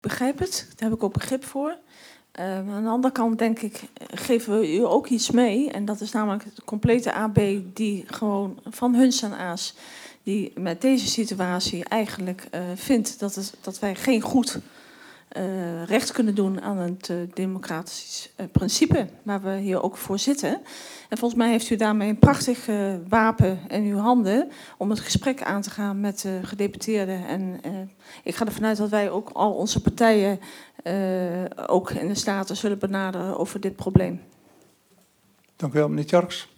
begrijp het, daar heb ik ook begrip voor. Aan de andere kant denk ik, geven we u ook iets mee. En dat is namelijk de complete AB die gewoon van huns en aas, die met deze situatie eigenlijk vindt dat wij geen goed recht kunnen doen aan het democratisch principe waar we hier ook voor zitten. En volgens mij heeft u daarmee een prachtig wapen in uw handen om het gesprek aan te gaan met de gedeputeerden. En ik ga ervan uit dat wij ook al onze partijen ook in de Staten zullen benaderen over dit probleem. Dank u wel, meneer Tjarks.